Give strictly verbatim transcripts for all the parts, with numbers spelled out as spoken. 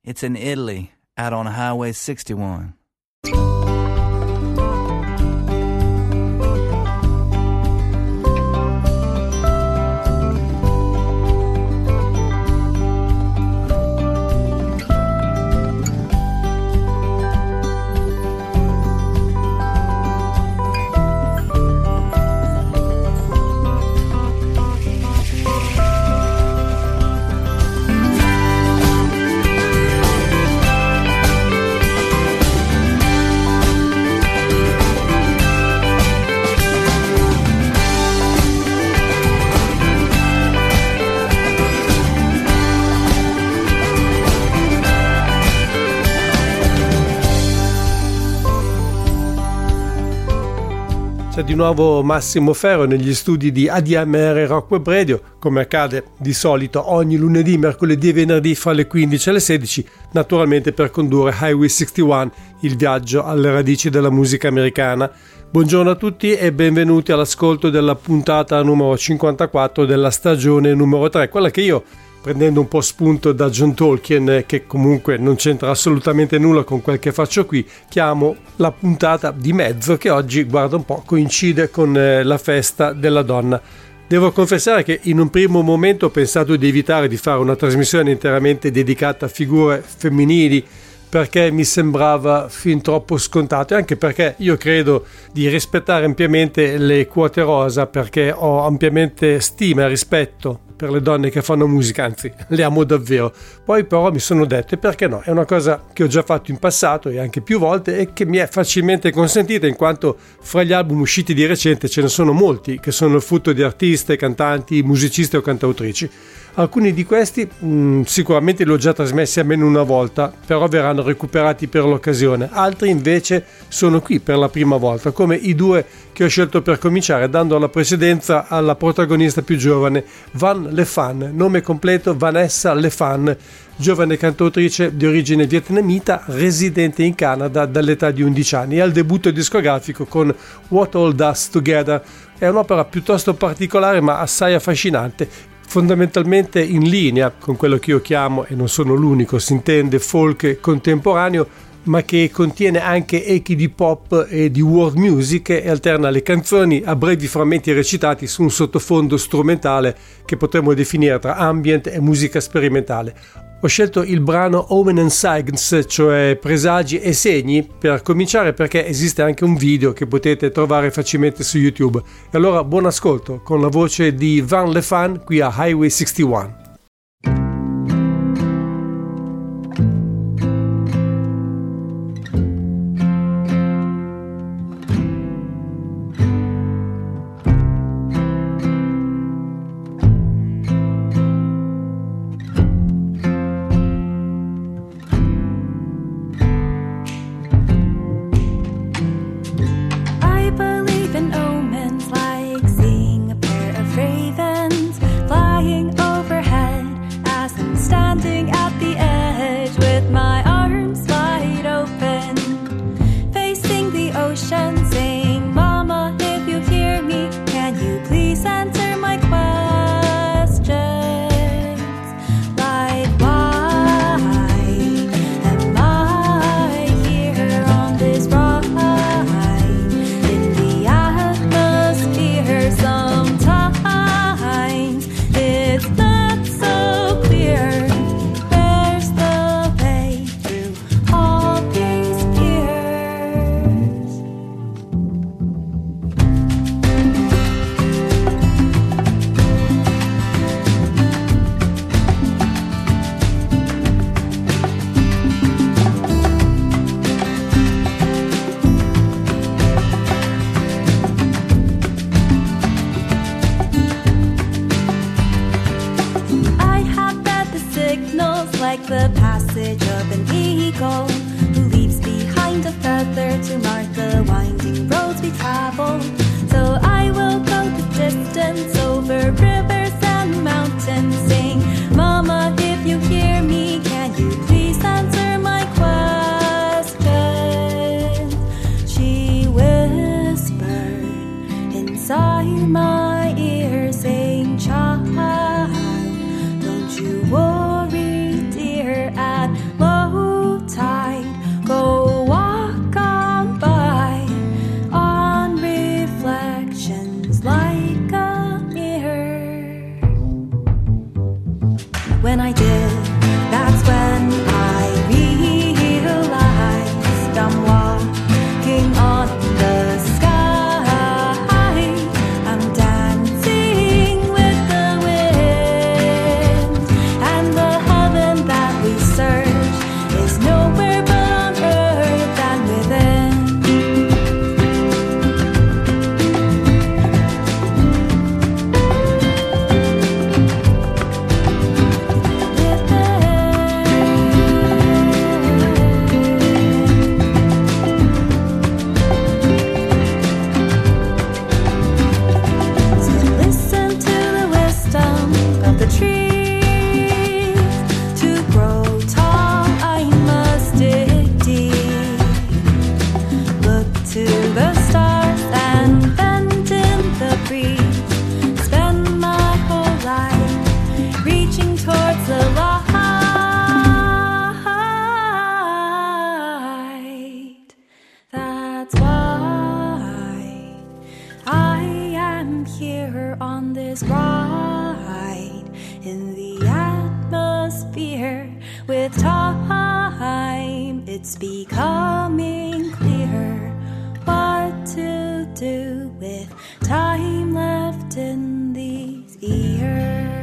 It's in Italy, out on Highway sixty-one. C'è di nuovo Massimo Ferro negli studi di A D M R Rock Web Radio, come accade di solito ogni lunedì, mercoledì e venerdì fra le quindici e le sedici, naturalmente per condurre Highway sessantuno, il viaggio alle radici della musica americana. Buongiorno a tutti e benvenuti all'ascolto della puntata numero cinquantaquattro della stagione numero tre, quella che io, prendendo un po' spunto da John Tolkien, che comunque non c'entra assolutamente nulla con quel che faccio qui, chiamo la puntata di mezzo, che oggi, guarda un po', coincide con la festa della donna. Devo confessare che in un primo momento ho pensato di evitare di fare una trasmissione interamente dedicata a figure femminili, perché mi sembrava fin troppo scontato, e anche perché io credo di rispettare ampiamente le quote rosa, perché ho ampiamente stima e rispetto per le donne che fanno musica, anzi le amo davvero. Poi però mi sono detto, e perché no, è una cosa che ho già fatto in passato e anche più volte, e che mi è facilmente consentita, in quanto fra gli album usciti di recente ce ne sono molti che sono il frutto di artiste, cantanti, musicisti o cantautrici. Alcuni di questi mh, sicuramente li ho già trasmessi almeno una volta, però verranno recuperati per l'occasione. Altri invece sono qui per la prima volta, come i due che ho scelto per cominciare, dando la precedenza alla protagonista più giovane, Van Lefan, nome completo Vanessa Lefan, giovane cantautrice di origine vietnamita, residente in Canada dall'età di undici anni, e al debutto discografico con What Hold Us Together. È un'opera piuttosto particolare ma assai affascinante, fondamentalmente in linea con quello che io chiamo, e non sono l'unico, si intende folk contemporaneo, ma che contiene anche echi di pop e di world music e alterna le canzoni a brevi frammenti recitati su un sottofondo strumentale che potremmo definire tra ambient e musica sperimentale. Ho scelto il brano Omen and Signs, cioè presagi e segni, per cominciare, perché esiste anche un video che potete trovare facilmente su YouTube. E allora buon ascolto con la voce di Van Lefan qui a Highway sessantuno. Like the passage of an eagle who leaves behind a feather to mark the winding roads we travel. So I will go the distance over rivers and mountains, sing, Mama, if you hear me, can you please answer my question? She whispered inside my ear, saying, child, don't you worry, at love. time, it's becoming clearer what to do with time left in these years.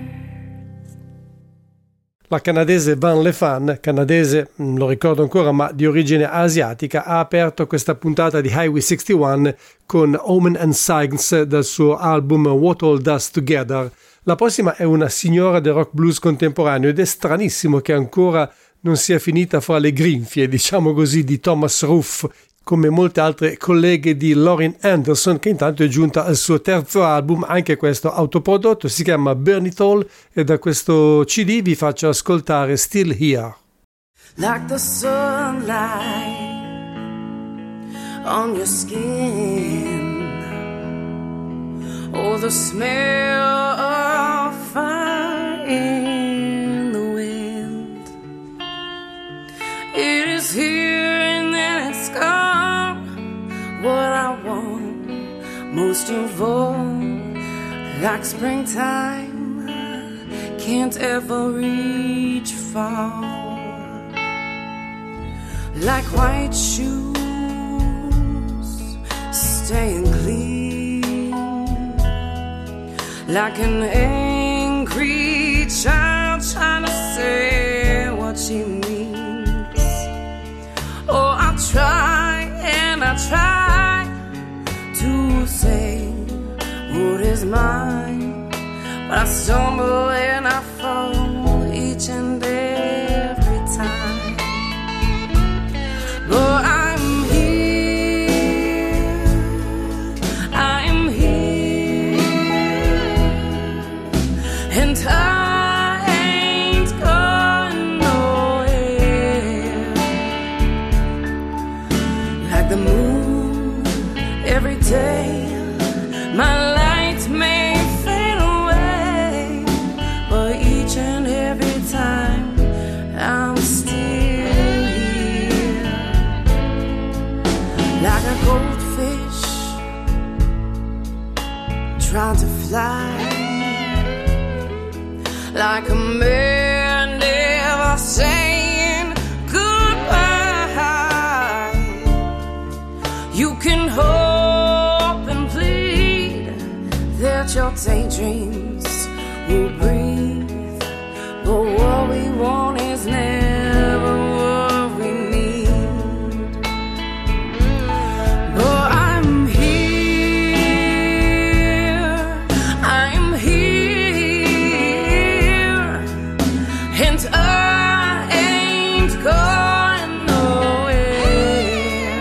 La canadese Van Lefan, canadese, lo ricordo ancora, ma di origine asiatica, ha aperto questa puntata di Highway sessantuno con Omen and Signs dal suo album What All Does Together. La prossima è una signora del rock blues contemporaneo ed è stranissimo che ancora non sia finita fra le grinfie, diciamo così, di Thomas Ruff, come molte altre colleghe di Lauren Anderson, che intanto è giunta al suo terzo album, anche questo autoprodotto, si chiama Burn It All, e da questo C D vi faccio ascoltare Still Here. Like the sunlight on your skin, or the smell of fire in the wind. It is here and then it's gone. What I want most of all, like springtime, can't ever reach far. Like white shoes staying clean, like an angry child trying to say what she means. Oh, I try and I try to say what is mine, but I stumble and I fall each and every time. But I'm here, I'm here, and I ain't going nowhere. Like the moon every day, my light may fade away, but each and every time I'm still here. Like a goldfish trying to fly, like a man never saying goodbye. You can hope and plead that your daydreams will breathe, but what we want is never what we need. But I'm here, I'm here, and I ain't going nowhere.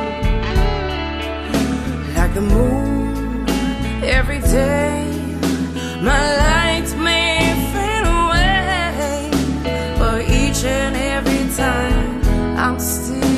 Like the moon every day, my light may fade away, but each and every time I'm still here.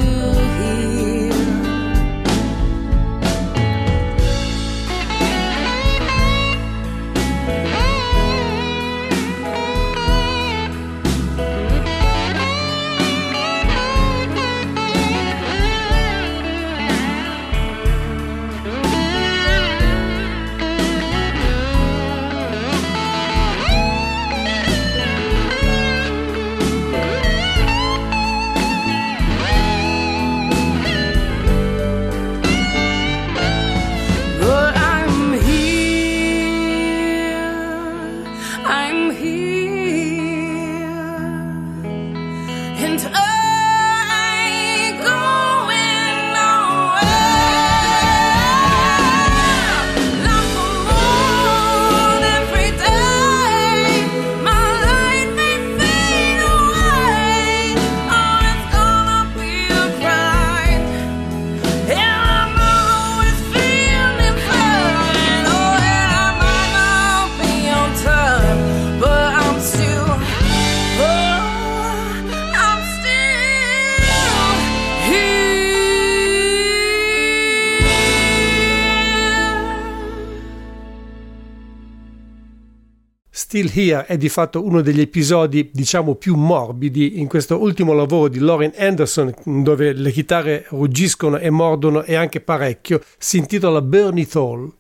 But I'm here, I'm here, and I ain't going nowhere. Like the moon every day, my light may fade away. Oh, it's gonna be alright. And I know it's feeling fine. Oh, and I might not be on time, but I'm still, oh, I'm still here. Still Here è di fatto uno degli episodi, diciamo, più morbidi in questo ultimo lavoro di Lauren Anderson, dove le chitarre ruggiscono e mordono e anche parecchio. Si intitola Burn It All.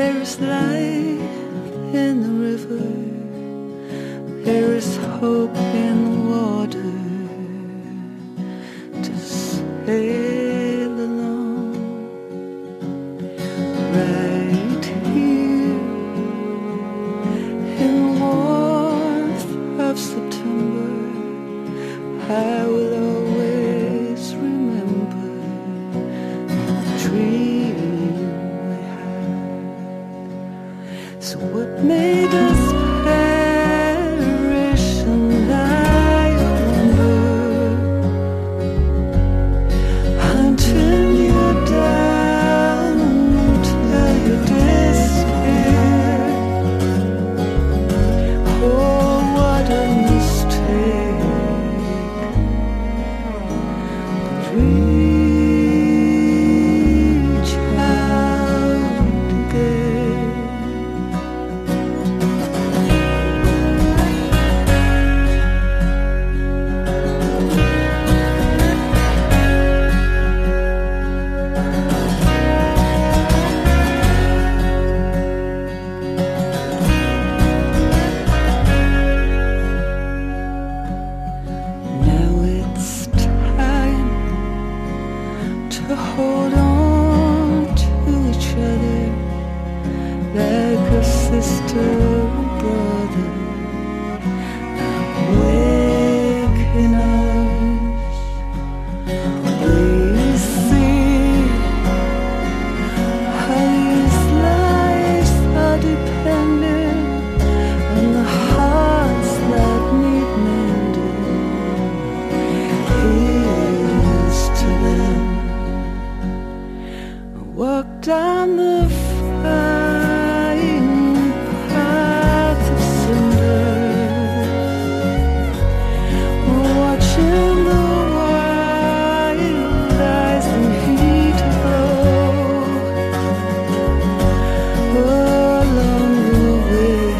There is life in the river, there is hope in the water to sail along. Right here in the warmth of September, I will always remember the dream we had. So what made us perish, and I wonder, hunting you down till you disappear. Oh, what a mistake. But reach out again. Now it's time to hold on to each other like a sister and brother. Waking us, we see how these lives are dependent on the hearts that need mending. Here's to them. Walk down the flying path of cinders, watching the wild eyes and heat glow along the way.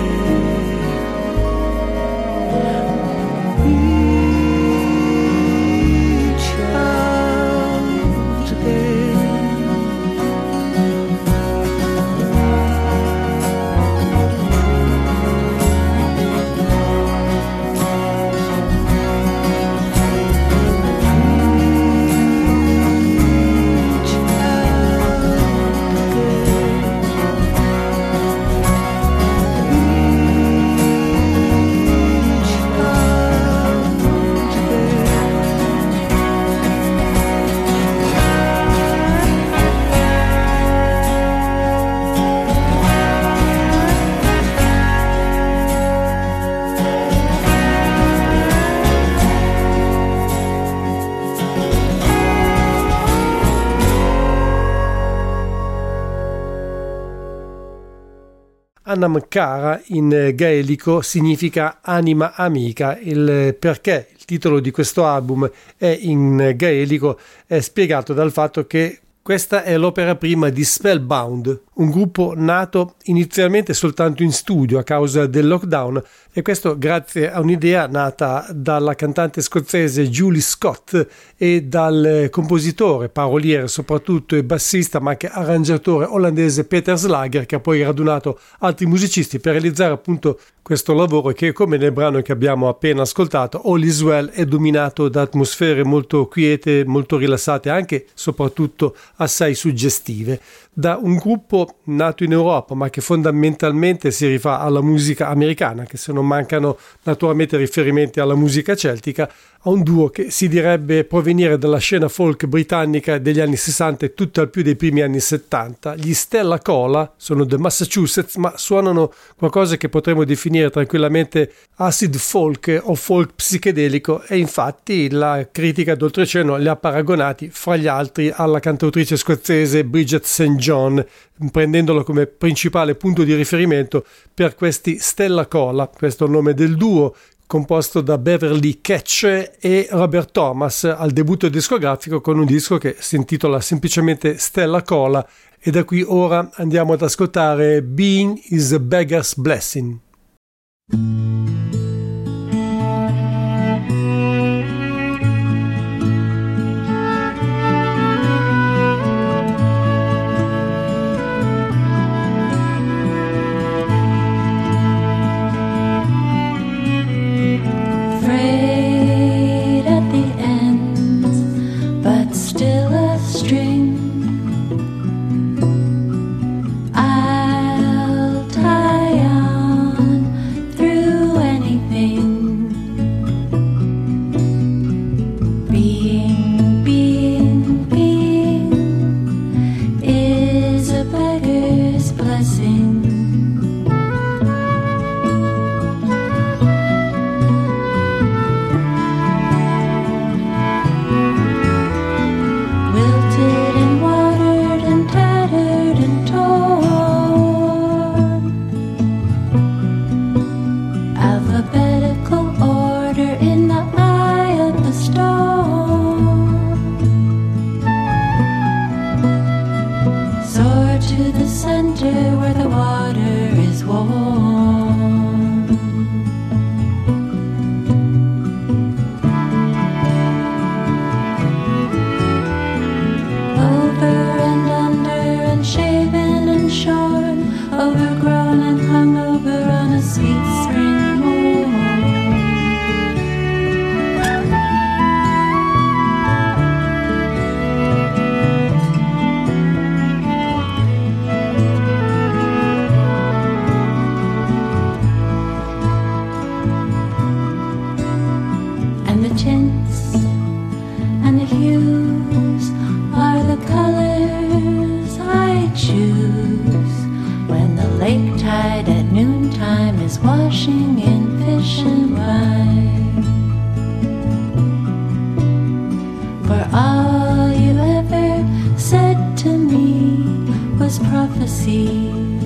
Reach out again. Reach Anam Cara in gaelico significa anima amica. Il perché il titolo di questo album è in gaelico è spiegato dal fatto che questa è l'opera prima di Spellbound, un gruppo nato inizialmente soltanto in studio a causa del lockdown, e questo grazie a un'idea nata dalla cantante scozzese Julie Scott e dal compositore, paroliere soprattutto e bassista ma anche arrangiatore olandese Peter Slager, che ha poi radunato altri musicisti per realizzare appunto questo lavoro che, come nel brano che abbiamo appena ascoltato, All Is Well, è dominato da atmosfere molto quiete, molto rilassate, anche soprattutto assai suggestive. Da un gruppo nato in Europa ma che fondamentalmente si rifà alla musica americana, che se non mancano naturalmente riferimenti alla musica celtica, a un duo che si direbbe provenire dalla scena folk britannica degli anni sessanta e tutt'al più dei primi anni settanta. Gli Stella Cola sono del Massachusetts ma suonano qualcosa che potremmo definire tranquillamente acid folk o folk psichedelico, e infatti la critica d'oltreoceano li ha paragonati fra gli altri alla cantautrice scozzese Bridget Saint John, prendendolo come principale punto di riferimento per questi Stella Cola. Questo è il nome del duo, composto da Beverly Ketch e Robert Thomas, al debutto discografico con un disco che si intitola semplicemente Stella Cola, e da qui ora andiamo ad ascoltare Being is a Beggar's Blessing. I sing. Wilted and watered and tattered and torn, alphabetical order in the eye of the storm. Soar to the center where the water is warm. Over and under and shaven and shorn, overgrown and hung over on a sweet spring morn. And the tints and the hues are the colors I choose when the lake tide at noontime is washing in fish and wine. For all you ever said to me was prophecy.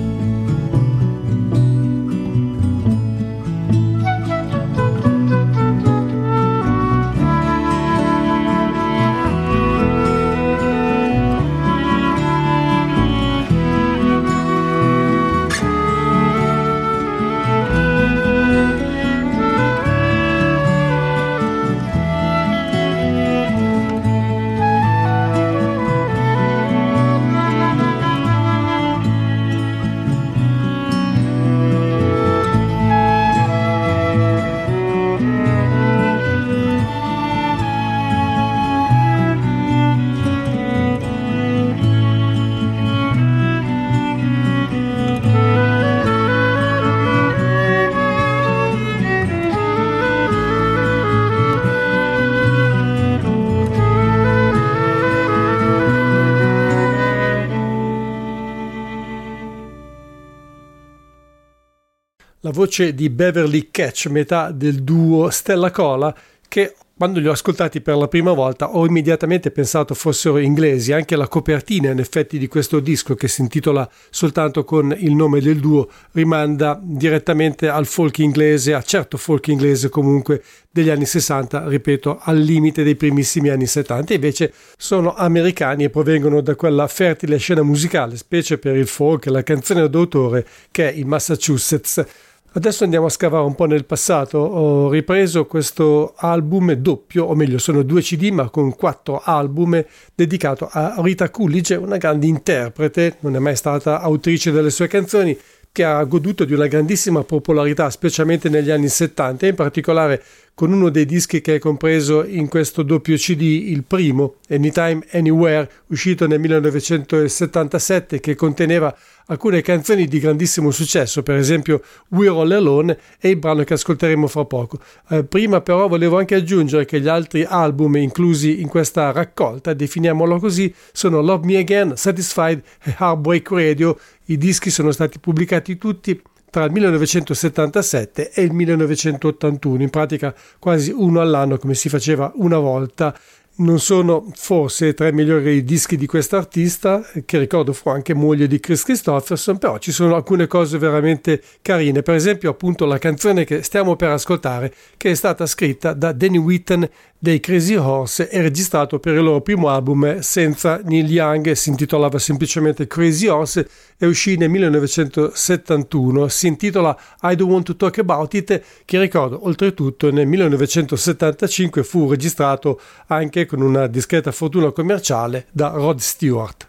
La voce di Beverly Catch, metà del duo Stella Cola, che quando li ho ascoltati per la prima volta ho immediatamente pensato fossero inglesi. Anche la copertina in effetti di questo disco, che si intitola soltanto con il nome del duo, rimanda direttamente al folk inglese, a certo folk inglese comunque degli anni sessanta, ripeto, al limite dei primissimi anni settanta. Invece sono americani e provengono da quella fertile scena musicale, specie per il folk e la canzone d'autore, che è il Massachusetts. Adesso andiamo a scavare un po' nel passato. Ho ripreso questo album doppio, o meglio sono due C D ma con quattro album, dedicato a Rita Coolidge, una grande interprete, non è mai stata autrice delle sue canzoni, che ha goduto di una grandissima popolarità specialmente negli anni settanta, in particolare con uno dei dischi che è compreso in questo doppio C D, il primo, Anytime Anywhere, uscito nel millenovecentosettantasette, che conteneva alcune canzoni di grandissimo successo, per esempio We're All Alone e il brano che ascolteremo fra poco. Eh, prima però volevo anche aggiungere che gli altri album inclusi in questa raccolta, definiamolo così, sono Love Me Again, Satisfied e Heartbreak Radio. I dischi sono stati pubblicati tutti tra il millenovecentosettantasette e il millenovecentottantuno, in pratica quasi uno all'anno come si faceva una volta. Non sono forse tra i migliori dischi di quest'artista, che ricordo fu anche moglie di Chris Christopherson, però ci sono alcune cose veramente carine, per esempio appunto la canzone che stiamo per ascoltare, che è stata scritta da Danny Whitten dei Crazy Horse e registrato per il loro primo album senza Neil Young, si intitolava semplicemente Crazy Horse e uscì nel millenovecentosettantuno. Si intitola I Don't Want to Talk About It, che ricordo oltretutto nel millenovecentosettantacinque fu registrato anche con una discreta fortuna commerciale da Rod Stewart.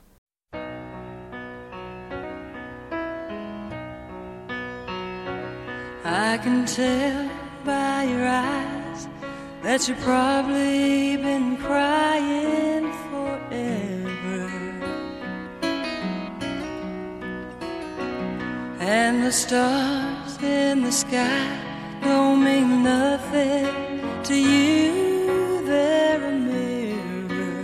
I can tell by your eyes that you've probably been crying forever, and the stars in the sky don't mean nothing to you, they're a mirror.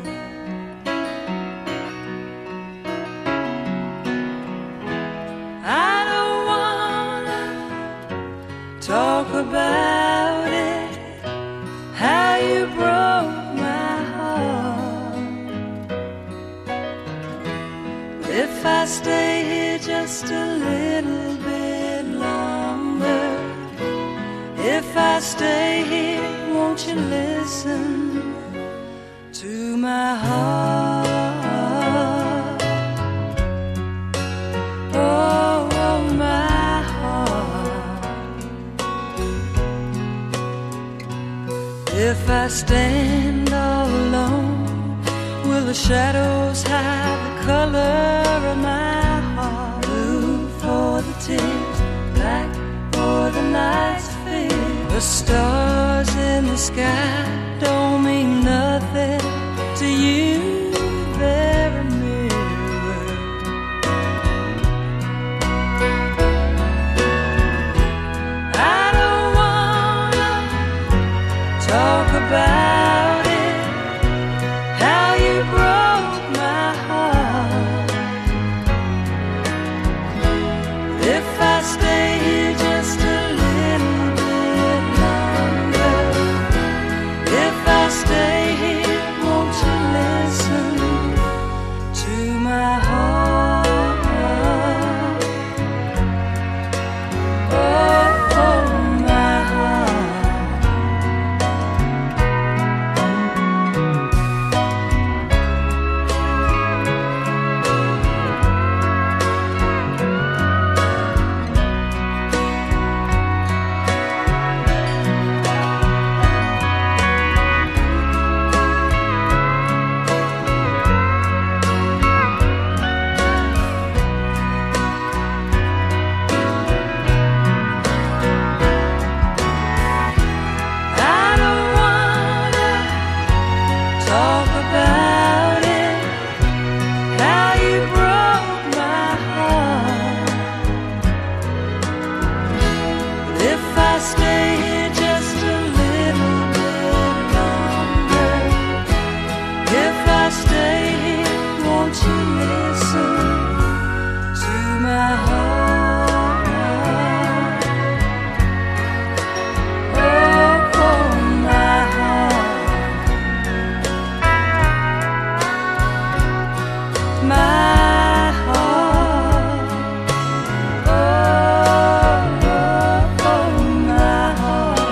If I stay here just a little bit longer, if I stay here, won't you listen to my heart? Oh, oh, my heart. If I stand all alone, will the shadows hide the color of my heart? Blue for the tears, black for the night's fear. The stars in the sky don't mean nothing to you. They're a mirror. I don't wanna talk about it, how you broke my heart. If I stay here just a little bit longer, if I stay here, won't you listen to my heart? Oh, oh, my heart. I don't wanna talk about it, how you broke my heart. If I stay here just a little bit longer, if I stay here, won't you listen to my heart? Oh, oh, my heart. My heart. Oh, oh, oh, my heart.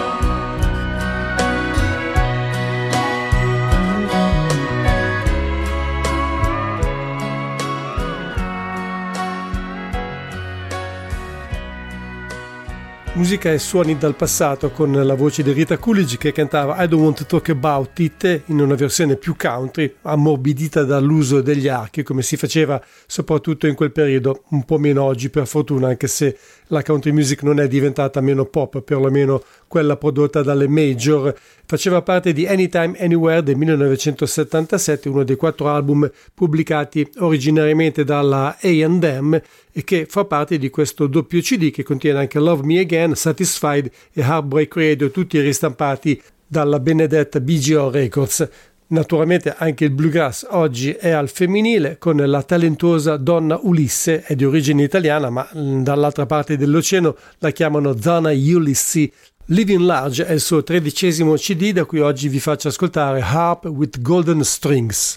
Musica e suoni dal passato con la voce di Rita Coolidge che cantava I Don't Want to Talk About It in una versione più country, ammorbidita dall'uso degli archi come si faceva soprattutto in quel periodo, un po' meno oggi per fortuna, anche se la country music non è diventata meno pop, perlomeno quella prodotta dalle major. Faceva parte di Anytime Anywhere del millenovecentosettantasette, uno dei quattro album pubblicati originariamente dalla A and M e che fa parte di questo doppio C D che contiene anche Love Me Again, Satisfied e Heartbreak Radio, tutti ristampati dalla benedetta B G O Records. Naturalmente anche il bluegrass oggi è al femminile con la talentuosa Donna Ulisse, è di origine italiana ma dall'altra parte dell'oceano la chiamano Donna Ulisse. Living Large è il suo tredicesimo C D da cui oggi vi faccio ascoltare Harp with Golden Strings.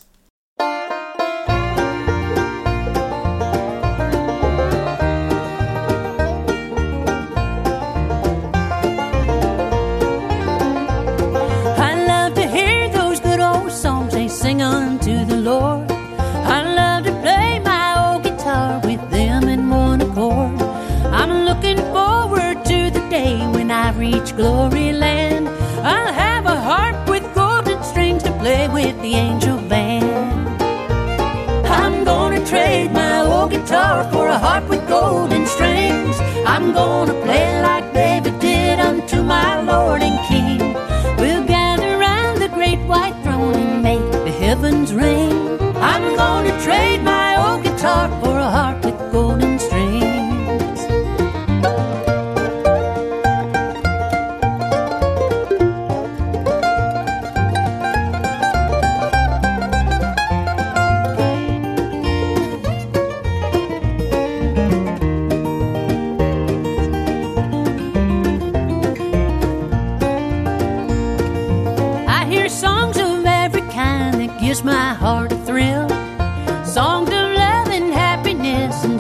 I love to hear those good old songs they sing unto the Lord. I love to play my old guitar with them in one accord. I'm looking forward to the day when I reach glory land. I'll have a harp with golden strings to play with the angel band. I'm gonna trade my old guitar for a harp with golden strings. I'm gonna play like David did unto my Lord and King. We'll gather round the great white throne and make the heavens ring. I'm gonna trade my old guitar for a harp with golden strings.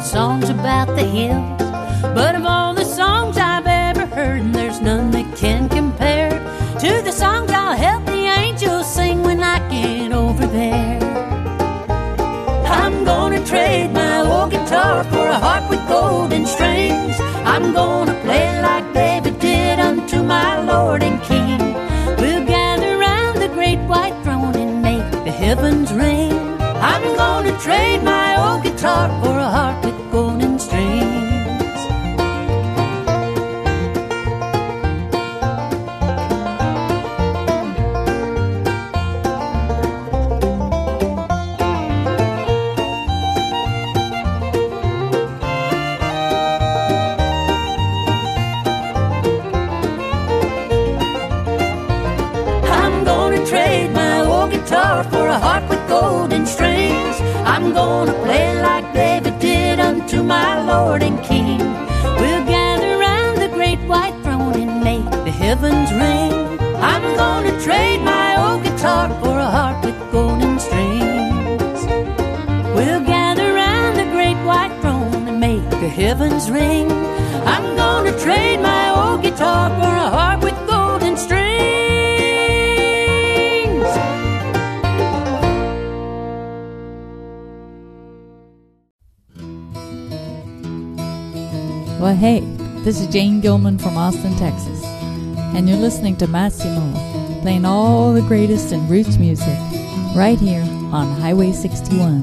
songs about the hills. But of all the songs I've ever heard, there's none that can compare to the songs I'll help the angels sing when I get over there. I'm gonna trade my old guitar for a harp with golden strings. I'm gonna play like David did unto my Lord and King. We'll gather round the great white throne and make the heavens ring. I'm gonna trade my old guitar for a harp with golden strings. For a harp with golden strings, I'm gonna play like David did unto my Lord and King. We'll gather round the great white throne and make the heavens ring. I'm gonna trade my old guitar for a harp with golden strings. We'll gather round the great white throne and make the heavens ring. I'm gonna trade my old guitar for a harp with golden strings. Well, hey, this is Jane Gilman from Austin, Texas, and you're listening to Massimo, playing all the greatest in roots music, right here on Highway sixty-one.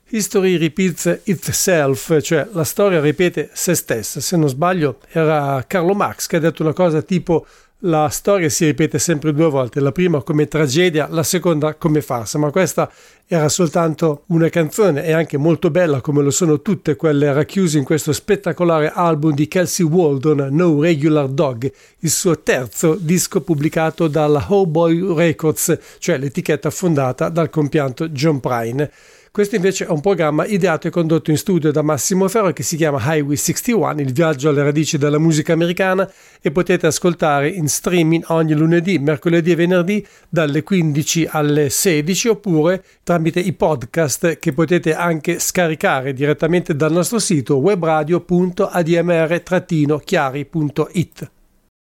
History repeats itself, cioè la storia ripete se stessa. Se non sbaglio era Carlo Marx che ha detto una cosa tipo: la storia si ripete sempre due volte, la prima come tragedia, la seconda come farsa. Ma questa era soltanto una canzone, e anche molto bella come lo sono tutte quelle racchiuse in questo spettacolare album di Kelsey Waldon, No Regular Dog, il suo terzo disco pubblicato dalla Hoboy Records, cioè l'etichetta fondata dal compianto John Prine. Questo invece è un programma ideato e condotto in studio da Massimo Ferro che si chiama Highway sessantuno, il viaggio alle radici della musica americana, e potete ascoltare in streaming ogni lunedì, mercoledì e venerdì dalle quindici alle sedici, oppure tramite i podcast che potete anche scaricare direttamente dal nostro sito webradio punto a d m r chiari punto i t.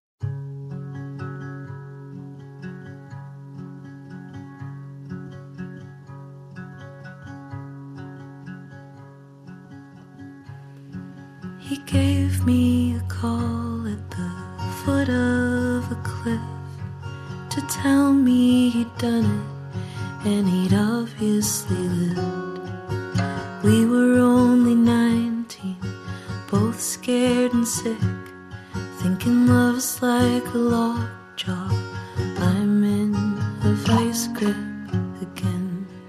He gave me a call at the foot of a cliff to tell me he'd done it and he'd obviously lived. We were only nineteen, both scared and sick, thinking love's like a lockjaw. I'm in a vice grip again.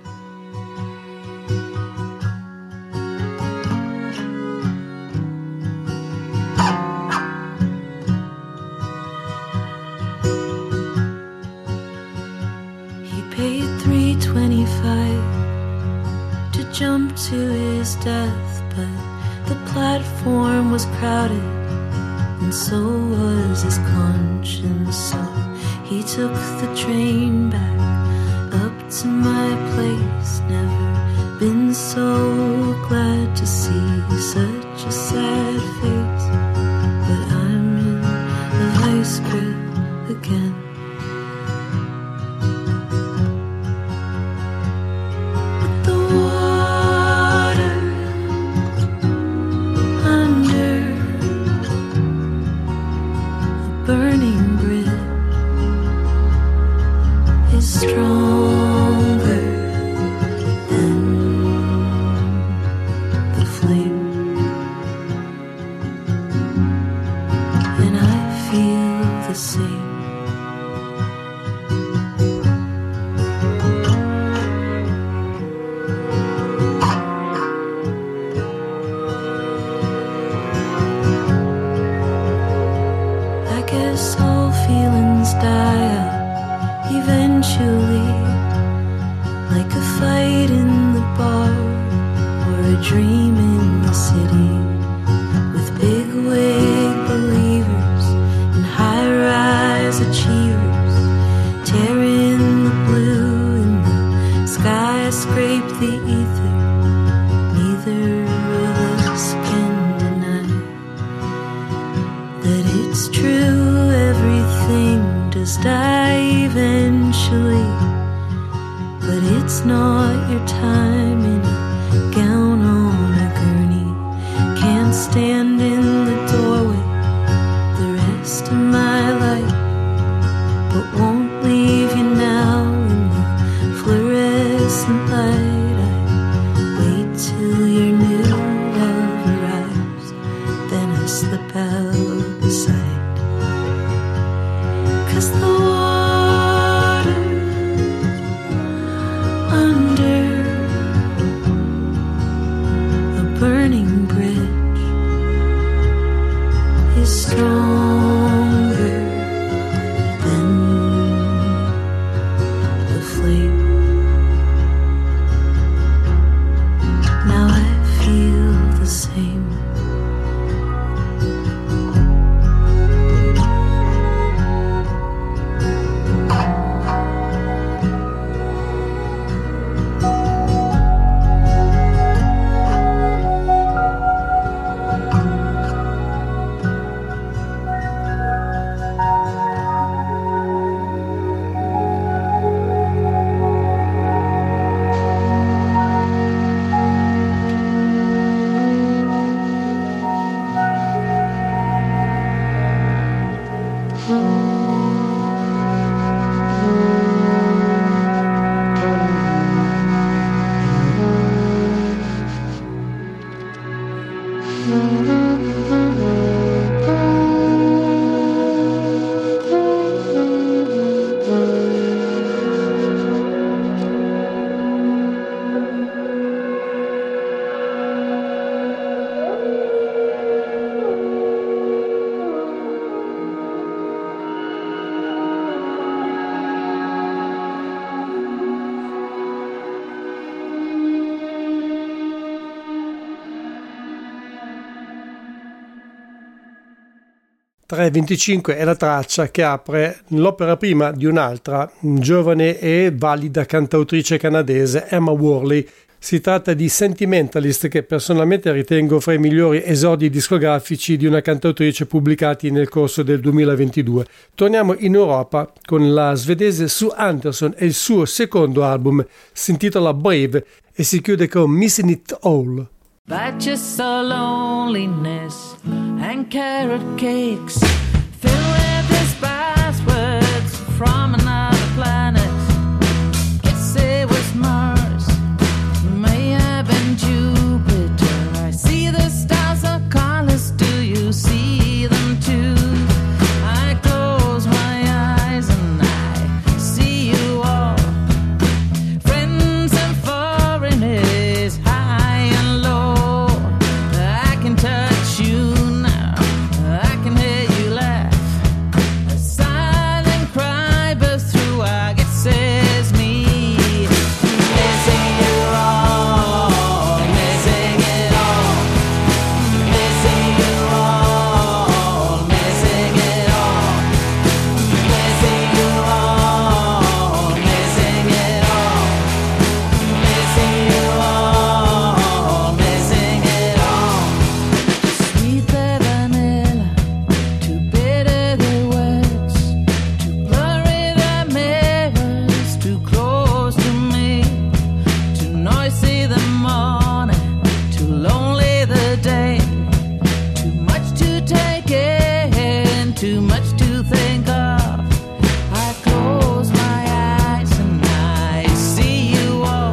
To jump to his death, but the platform was crowded and so was his conscience. So he took the train back up to my place. Never been so glad to see such a sad face, but I'm in the vice grip again. tre venticinque è la traccia che apre l'opera prima di un'altra giovane e valida cantautrice canadese, Emma Worley. Si tratta di Sentimentalist, che personalmente ritengo fra i migliori esordi discografici di una cantautrice pubblicati nel corso del duemilaventidue. Torniamo in Europa con la svedese Sue Anderson e il suo secondo album, si intitola Brave e si chiude con Missing It All. I just saw loneliness and carrot cakes filled with these passwords from another planet. Guess it was Mars, may have been Jupiter. I see the stars are colors, do you see them too? I close my eyes and I see you all, friends and foreigners, high and low. I can touch you now, I can hear you laugh. A silent cry bursts through, I guess it's me. Missing you all, missing it all. Missing you all, missing it all. Missing you all, missing it all. Missing you all, missing it all. Sweet the vanilla, too bitter the words, too blurry the mirrors, too close to me, too noisy the morning, too lonely the day, too much to take in, too much to think of. I close my eyes and I see you all,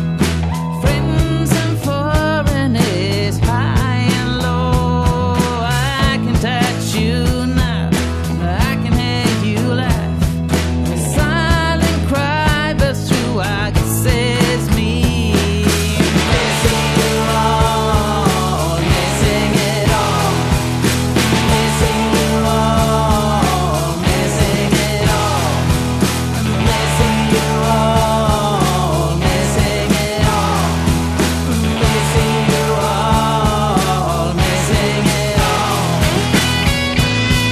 friends and foreigners, high and low. I can touch you now, I can hear you laugh. A silent cry bursts through, I guess it's me. Missing you all, missing it all. Missing you all, missing it all. Missing you all, missing it all. Missing you all, missing it all.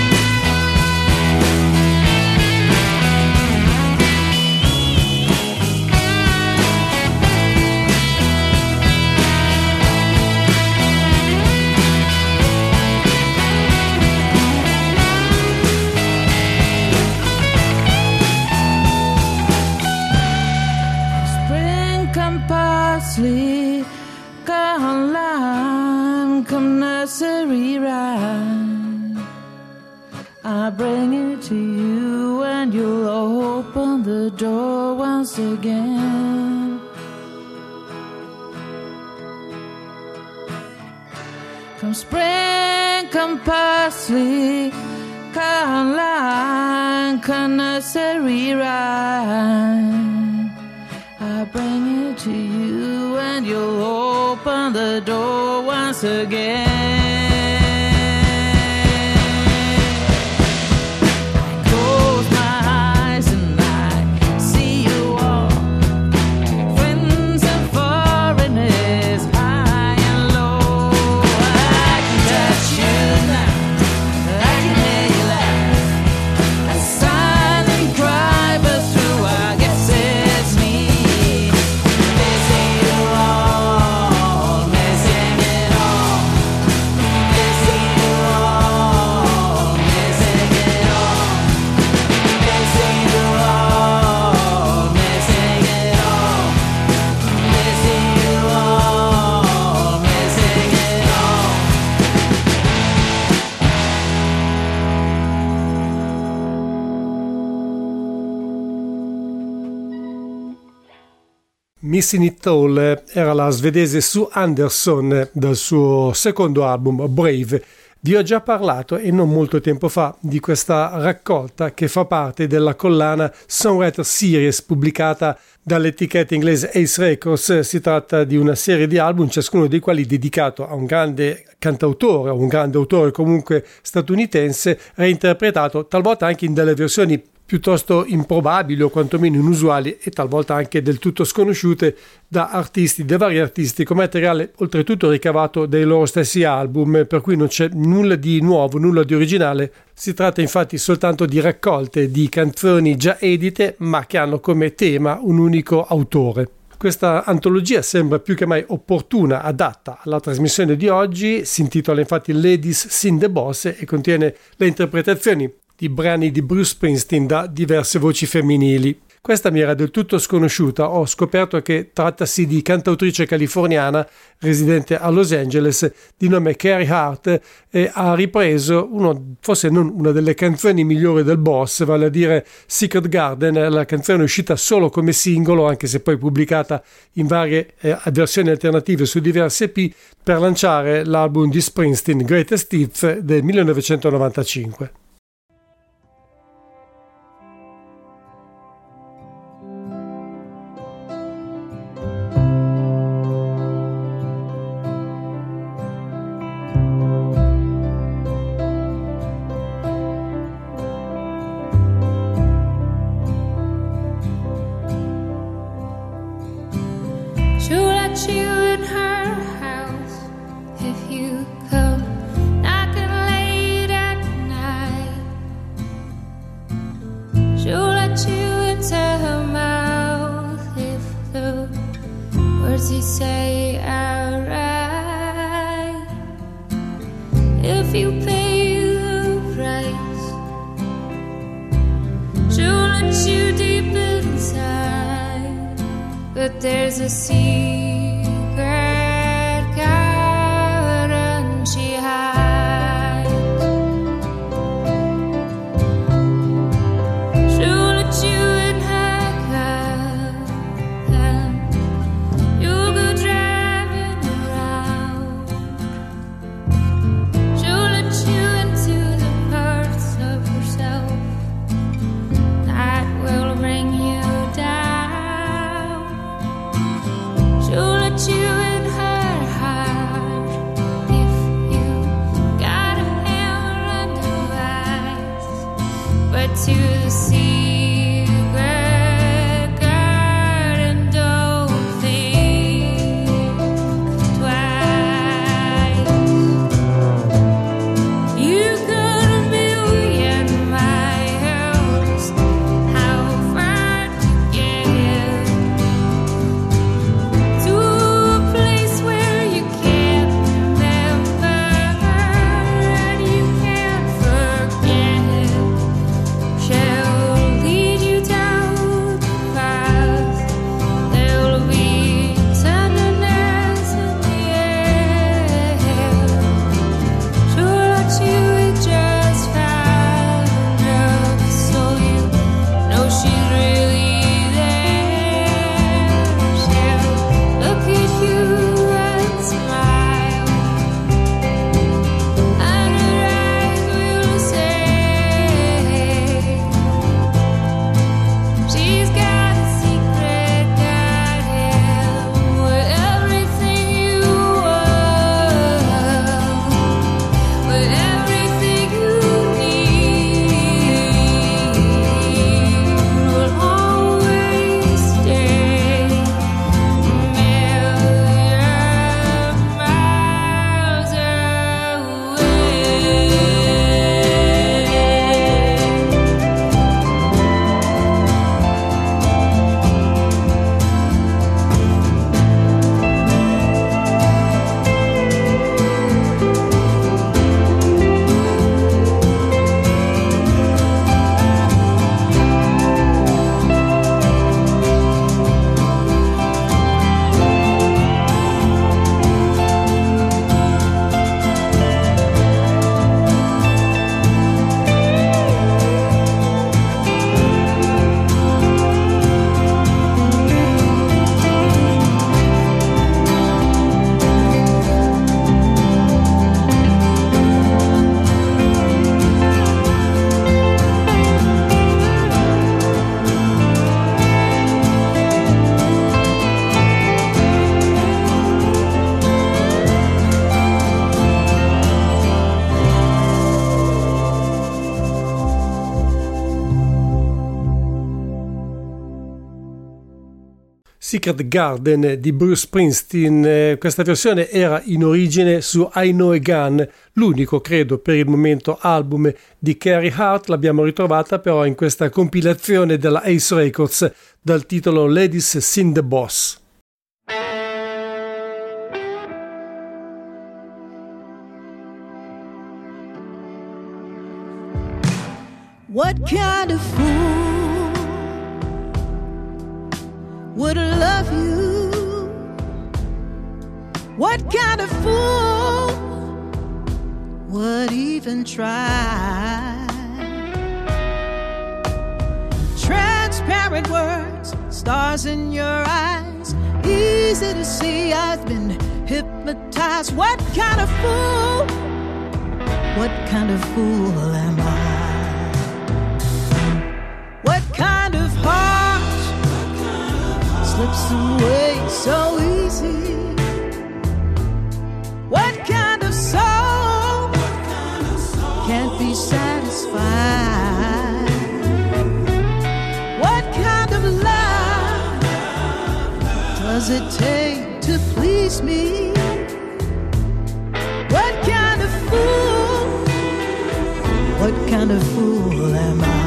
Spring come parsley, come lime, come nursery rhyme. I bring it to you and you'll open the door once again. Come spring, come parsley, come lime, come nursery rhyme. I bring it to you and you'll open the door once again. Close my eyes and I see you all, friends and foreigners, high and low. I can touch you now, I can hear you laugh. A silent cry bursts through, I guess it's me. Missing you all, missing it all. Missing you all, missing it all. Missing you all, missing it all. Missing you all, missing it all. Missing It All era la svedese Sue Anderson dal suo secondo album Brave. Vi ho già parlato e non molto tempo fa di questa raccolta che fa parte della collana Songwriter Series pubblicata dall'etichetta inglese Ace Records. Si tratta di una serie di album, ciascuno dei quali dedicato a un grande cantautore o un grande autore comunque statunitense, reinterpretato talvolta anche in delle versioni piuttosto improbabili o quantomeno inusuali e talvolta anche del tutto sconosciute da artisti, da vari artisti, con materiale oltretutto ricavato dai loro stessi album, per cui non c'è nulla di nuovo, nulla di originale. Si tratta infatti soltanto di raccolte di canzoni già edite ma che hanno come tema un unico autore. Questa antologia sembra più che mai opportuna, adatta alla trasmissione di oggi, si intitola infatti Ladies Sing the Boss e contiene le interpretazioni di brani di Bruce Springsteen da diverse voci femminili. Questa mi era del tutto sconosciuta, ho scoperto che trattasi di cantautrice californiana residente a Los Angeles di nome Carrie Hart e ha ripreso uno, forse non una delle canzoni migliori del boss, vale a dire Secret Garden, la canzone uscita solo come singolo anche se poi pubblicata in varie eh, versioni alternative su diverse E P per lanciare l'album di Springsteen Greatest Hits del millenovecentonovantacinque. There's a secret garden she hides. She'll let you in her car and you'll go driving around. She'll let you into the parts of herself that will bring you down. She'll Secret Garden di Bruce Springsteen. Questa versione era in origine su I Know a Gun, l'unico, credo, per il momento album di Carrie Hart. L'abbiamo ritrovata però in questa compilazione della Ace Records dal titolo Ladies Sing the Boss. What kind of fool would love you? What kind of fool would even try? Transparent words, stars in your eyes, easy to see I've been hypnotized. What kind of fool? What kind of fool am I? What kind of heart slips away so easy? What kind of soul can't be satisfied? What kind of love does it take to please me? What kind of fool? What kind of fool am I?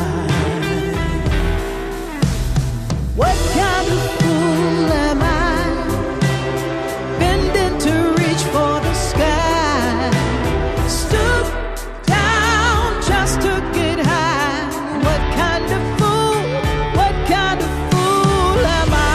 What kind of fool am I, bending to reach for the sky, stoop down just to get high? What kind of fool, what kind of fool am I?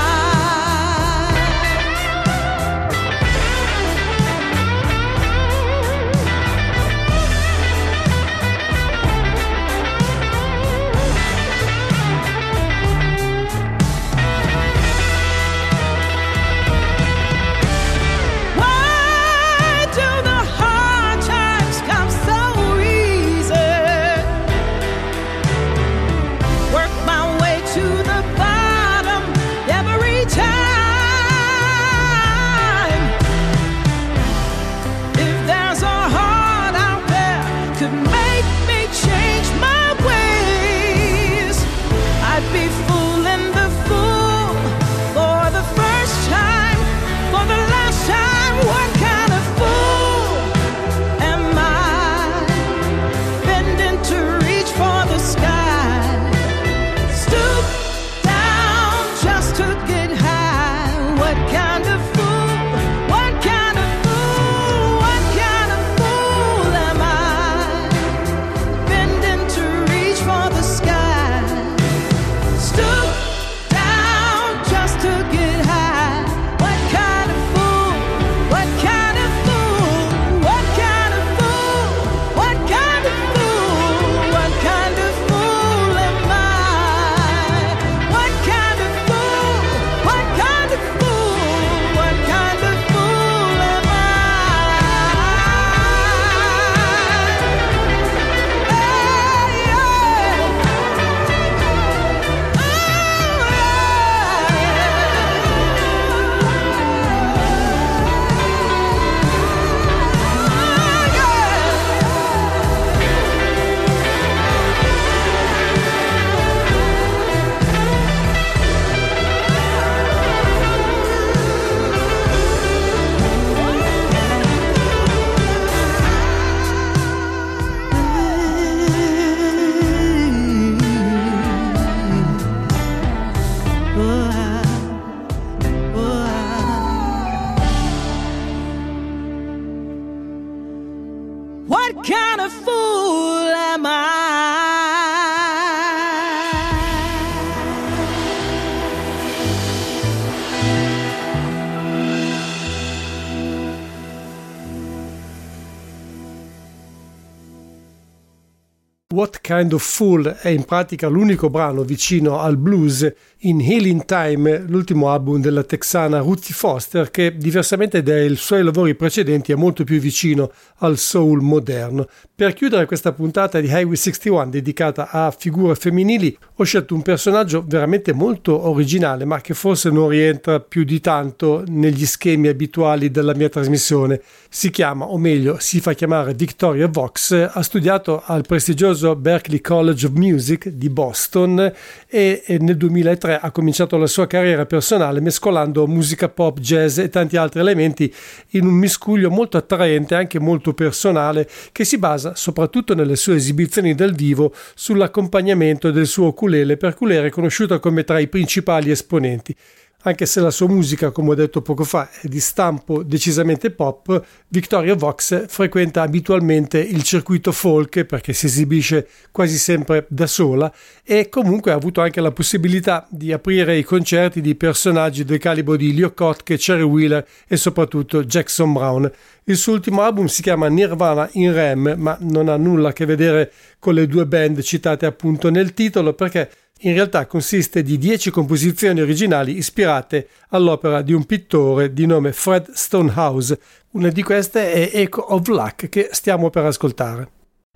What Kind of Fool è in pratica l'unico brano vicino al blues in Healing Time, l'ultimo album della texana Ruthie Foster, che diversamente dai suoi lavori precedenti è molto più vicino al soul moderno. Per chiudere questa puntata di Highway sessantuno dedicata a figure femminili ho scelto un personaggio veramente molto originale, ma che forse non rientra più di tanto negli schemi abituali della mia trasmissione. Si chiama, o meglio si fa chiamare, Victoria Vox. Ha studiato al prestigioso prestigioso Berklee College of Music di Boston e, e nel duemilatré ha cominciato la sua carriera personale mescolando musica pop, jazz e tanti altri elementi in un miscuglio molto attraente, anche molto personale, che si basa soprattutto nelle sue esibizioni dal vivo sull'accompagnamento del suo ukulele, per cui lei è riconosciuta come tra i principali esponenti. Anche se la sua musica, come ho detto poco fa, è di stampo decisamente pop, Victoria Vox frequenta abitualmente il circuito folk perché si esibisce quasi sempre da sola e comunque ha avuto anche la possibilità di aprire i concerti di personaggi del calibro di Leo Kottke, Cherry Wheeler e soprattutto Jackson Browne. Il suo ultimo album si chiama Nirvana in Rem, ma non ha nulla a che vedere con le due band citate appunto nel titolo, perché in realtà consiste di dieci composizioni originali ispirate all'opera di un pittore di nome Fred Stonehouse. Una di queste è Echo of Luck, che stiamo per ascoltare.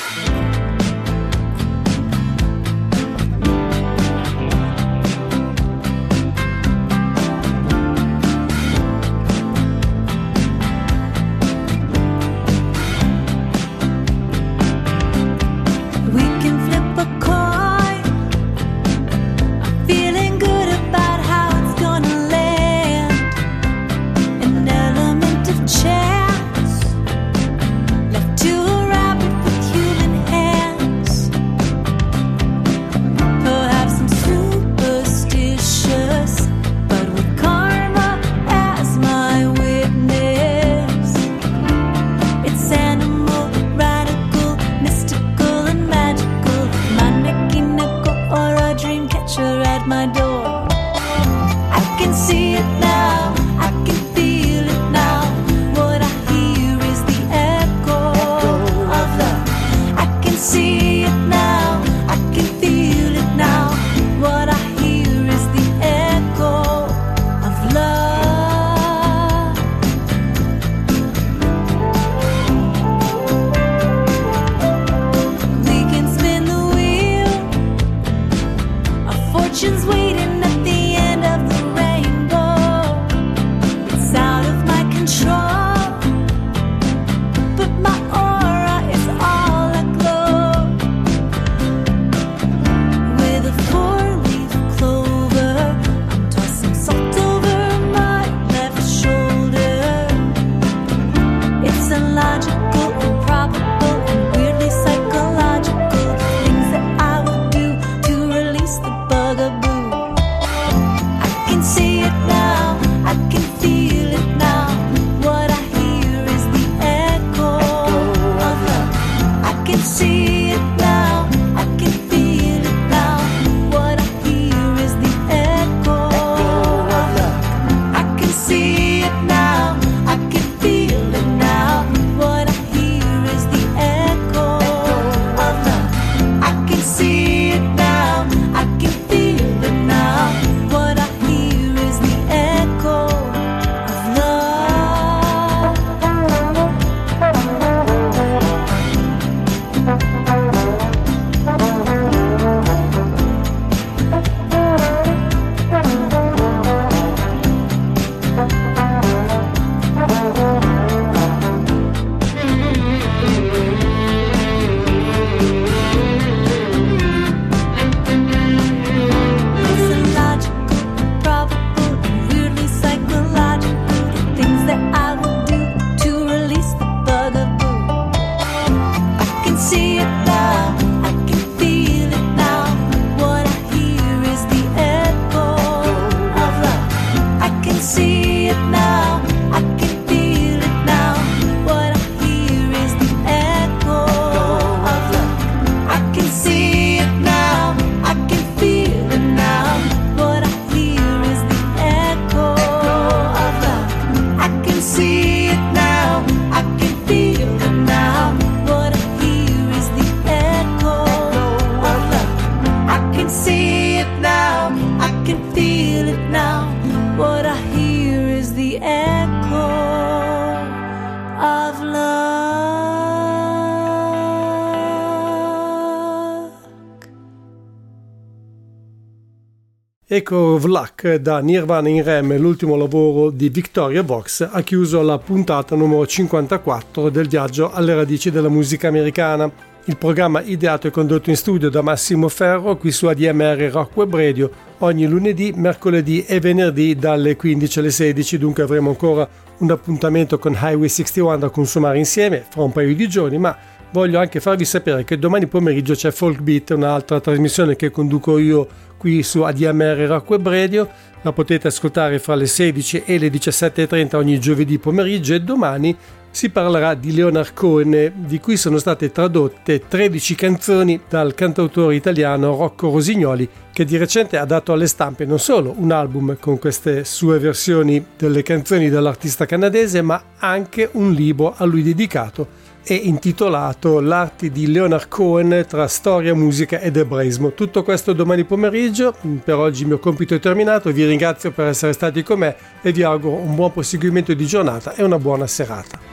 Echo of Luck da Nirvana in Rem, l'ultimo lavoro di Victoria Vox, ha chiuso la puntata numero cinquantaquattro del viaggio alle radici della musica americana. il programma ideato e condotto in studio da Massimo Ferro qui su A D M R Rock Web Radio ogni lunedì, mercoledì e venerdì dalle quindici alle sedici. Dunque avremo ancora un appuntamento con Highway sessantuno da consumare insieme fra un paio di giorni, ma voglio anche farvi sapere che domani pomeriggio c'è Folk Beat, un'altra trasmissione che conduco io qui su A D M R Rock Web Radio. La potete ascoltare fra le sedici e le diciassette e trenta ogni giovedì pomeriggio, e domani si parlerà di Leonard Cohen, di cui sono state tradotte tredici canzoni dal cantautore italiano Rocco Rosignoli, che di recente ha dato alle stampe non solo un album con queste sue versioni delle canzoni dell'artista canadese, ma anche un libro a lui dedicato e intitolato L'arte di Leonard Cohen tra storia, musica ed ebraismo. Tutto questo domani pomeriggio. Per oggi il mio compito è terminato, vi ringrazio per essere stati con me e vi auguro un buon proseguimento di giornata e una buona serata.